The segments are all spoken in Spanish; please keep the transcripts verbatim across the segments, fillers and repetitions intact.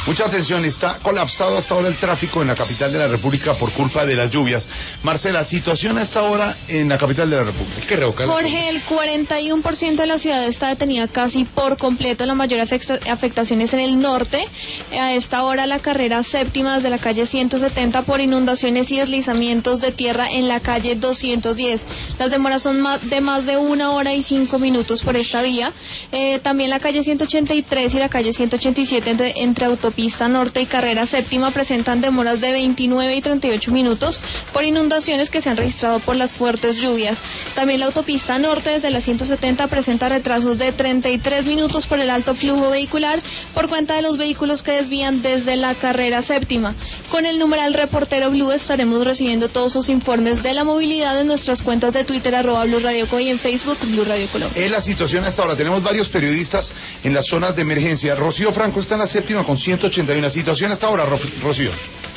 Mucha atención, está colapsado hasta ahora el tráfico en la capital de la República por culpa de las lluvias. Marcela, situación a esta hora en la capital de la República. ¿Qué revoca? Jorge, el cuarenta y uno por ciento de la ciudad está detenida casi por completo. La mayor afectación es en el norte. A esta hora la carrera séptima desde la calle ciento setenta por inundaciones y deslizamientos de tierra en la calle doscientos diez. Las demoras son de más de una hora y cinco minutos por esta vía. Eh, también la calle ciento ochenta y tres y la calle ciento ochenta y siete entre, entre autopista norte y carrera séptima presentan demoras de veintinueve y treinta y ocho minutos por inundaciones que se han registrado por las fuertes lluvias. También la autopista norte desde la ciento setenta presenta retrasos de treinta y tres minutos por el alto flujo vehicular por cuenta de los vehículos que desvían desde la carrera séptima. Con el numeral Reportero Blue estaremos recibiendo todos sus informes de la movilidad en nuestras cuentas de Twitter, arroba Blue Radio Co, y en Facebook, Blue Radio Colombia. Es la situación hasta ahora. Tenemos varios periodistas en las zonas de emergencia. Rocío Franco está en la séptima con ciento ochenta y uno. Situación hasta ahora, Rocío.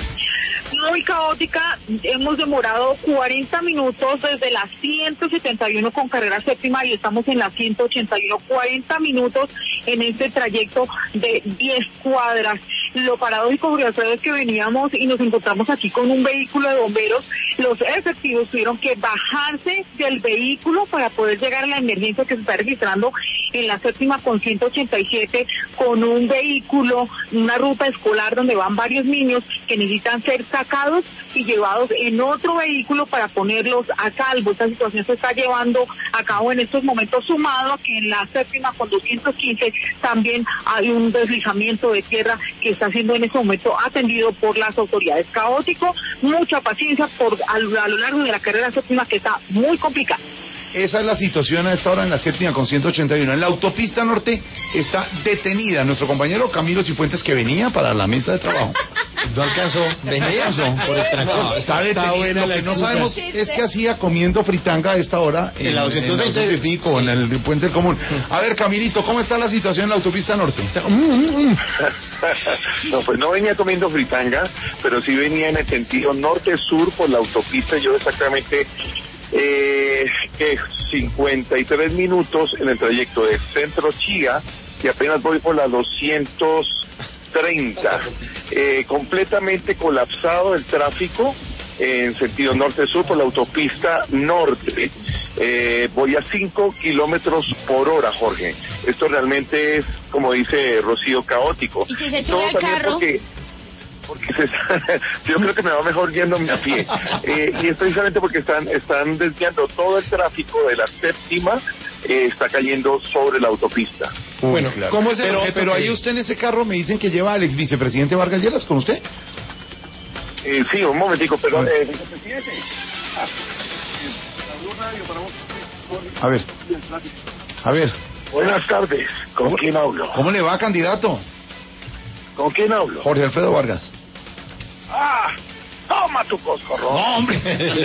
Muy caótica, hemos demorado cuarenta minutos desde la ciento setenta y uno con carrera séptima y estamos en la ciento ochenta y uno, cuarenta minutos en este trayecto de diez cuadras. Lo paradójico, Julio Alfredo, es que veníamos y nos encontramos aquí con un vehículo de bomberos. Los efectivos tuvieron que bajarse del vehículo para poder llegar a la emergencia que se está registrando en la séptima con ciento ochenta y siete, con un vehículo, una ruta escolar donde van varios niños que necesitan ser sacados y llevados en otro vehículo para ponerlos a salvo. Esta situación se está llevando a cabo en estos momentos, sumado a que en la séptima con doscientos quince también hay un deslizamiento de tierra que está siendo en este momento atendido por las autoridades. Caótico, mucha paciencia por a lo, a lo largo de la carrera séptima, que está muy complicada. Esa es la situación a esta hora en la séptima con ciento ochenta y uno. En la autopista norte está detenida nuestro compañero Camilo Cifuentes, que venía para la mesa de trabajo. No alcanzó, venía por el transporte. No, está detenido. Lo que no sabemos es que hacía comiendo fritanga a esta hora en, en la doscientos veinte, en la sí. en el puente del común. A ver, Camilito, ¿cómo está la situación en la autopista norte? No, pues no venía comiendo fritanga, pero sí venía en el sentido norte-sur por la autopista. Yo exactamente eh, que cincuenta y tres minutos en el trayecto de Centro Chía, y apenas voy por la doscientos treinta. Eh, completamente colapsado el tráfico en sentido norte-sur por la autopista norte. Eh, voy a cinco kilómetros por hora, Jorge. Esto realmente es, como dice Rocío, caótico. ¿Y si se sube al carro? Porque, porque se, yo creo que me va mejor yéndome a pie. Eh, y es precisamente porque están, están desviando todo el tráfico de la séptima, eh, está cayendo sobre la autopista. Uy, bueno, claro. ¿Cómo es el pero, pero ahí usted en ese carro me dicen que lleva al ex vicepresidente Vargas Lleras con usted? Eh, sí, un momentico, perdón. Eh, vicepresidente. A ver, a ver. Buenas tardes, ¿con ¿Cómo, quién hablo? ¿Cómo le va, candidato? ¿Con quién hablo? Jorge Alfredo Vargas. Ah, toma tu coscorrón. No, hombre.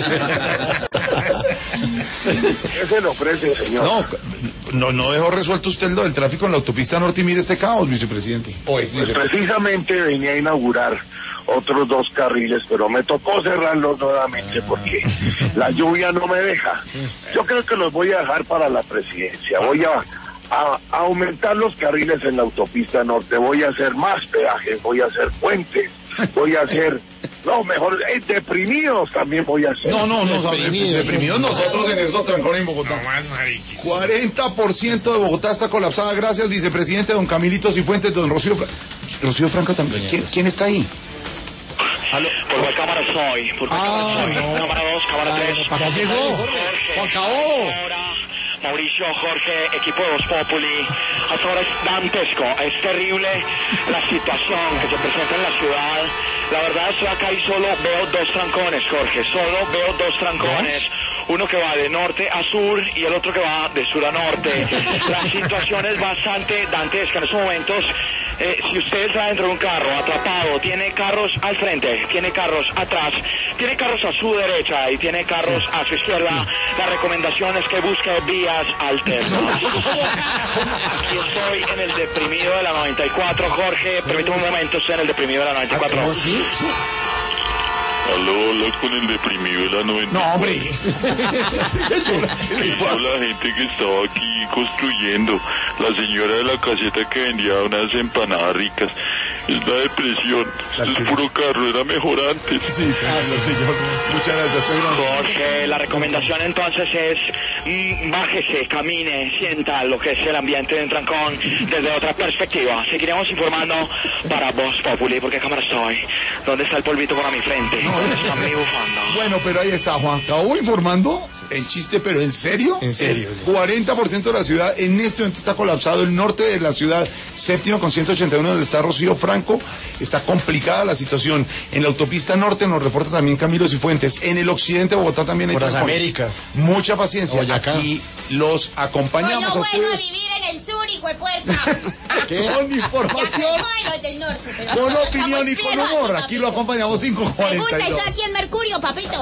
¿Qué se le ofrece, señor? No, no, no dejó resuelto usted lo del tráfico en la autopista norte y mire este caos, vicepresidente. Hoy, pues precisamente venía a inaugurar otros dos carriles, pero me tocó cerrarlos nuevamente porque la lluvia no me deja. Yo creo que los voy a dejar para la presidencia. Voy a, a, a aumentar los carriles en la autopista norte, voy a hacer más peajes, voy a hacer puentes, voy a hacer... No, mejor, eh, deprimidos también voy a hacer. No, no, no, deprimidos, deprimidos nosotros en esos trancones en Bogotá. No más, mariquis. cuarenta por ciento de Bogotá está colapsada. Gracias, vicepresidente, don Camilito Cifuentes, don Rocío Franco. Rocío Franco también. ¿Quién, ¿quién está ahí? ¿Aló? ¿Por cuál cámara soy? ¿Por cuál ah, cámara soy? No. Cámara dos, cámara tres. ¿Ya llegó? Jorge, acabó. Mauricio, Jorge, equipo de Voz Populi. Hasta ahora es dantesco, es terrible la situación que se presenta en la ciudad. La verdad, estoy acá y solo veo dos trancones, Jorge. Solo veo dos trancones. Uno que va de norte a sur y el otro que va de sur a norte. La situación es bastante dantesca en estos momentos. Eh, si usted está dentro de un carro atrapado, tiene carros al frente, tiene carros atrás, tiene carros a su derecha y tiene carros sí. a su izquierda, sí. La recomendación es que busque vías alternas. Aquí estoy en el deprimido de la noventa y cuatro, Jorge, permítame un momento, estoy en el deprimido de la noventa y cuatro. ¿Ah, sí? Sí. Aló, hola con el deprimido de la noventa y cuatro. No, hombre. ¿Qué hizo la gente que estaba aquí construyendo? La señora de la caseta que vendía unas empanadas ricas. Es la depresión. Es puro carro, era mejor antes. Sí, tranquilo, señor. Muchas gracias. Jorge, la recomendación entonces es mm, bájese, camine, sienta lo que es el ambiente de un trancón desde otra perspectiva. Seguiremos informando para Voz Populi, porque cámara estoy. ¿Dónde está el polvito para mi frente? ¿Dónde está mi bufanda? Bueno, pero ahí está, Juan. Acabo informando en chiste, pero en serio. En serio. El cuarenta por ciento de la ciudad en este momento está colapsado. El norte de la ciudad, séptima con ciento ochenta y uno, donde está Rocío Franco, está complicada la situación. En la autopista norte nos reporta también Camilo Cifuentes. En el occidente de Bogotá también hay Por las trancones. Américas. Mucha paciencia. Boyacá. Aquí los acompañamos Con lo a bueno ustedes. vivir en el sur, hijo de puerta. Con información, los del norte, pero con nosotros opinión y estamos con plenos humor. aquí, Aquí lo papito. acompañamos cinco Me cuarenta gusta, y dos. estoy aquí en Mercurio, papito.